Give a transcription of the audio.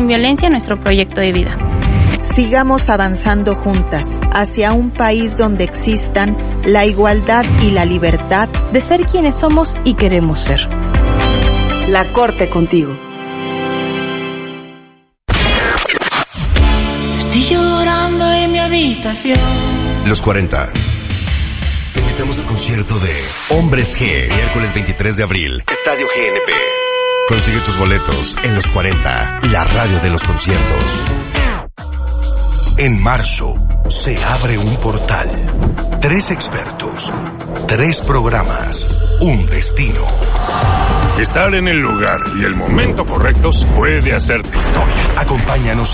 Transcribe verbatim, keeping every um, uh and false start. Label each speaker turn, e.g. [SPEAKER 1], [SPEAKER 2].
[SPEAKER 1] sin violencia nuestro proyecto de vida.
[SPEAKER 2] Sigamos avanzando juntas hacia un país donde existan la igualdad y la libertad
[SPEAKER 3] de ser quienes somos y queremos ser.
[SPEAKER 4] La Corte contigo.
[SPEAKER 5] Estoy llorando en mi habitación.
[SPEAKER 6] Los cuarenta. Te invitamos al concierto de Hombres G, miércoles veintitrés de abril, Estadio G N P. Consigue tus boletos en Los cuarenta, la radio de los conciertos. En marzo se abre un portal. Tres expertos, tres programas, un destino.
[SPEAKER 7] Estar en el lugar y el momento correctos puede hacerte historia.
[SPEAKER 6] Acompáñanos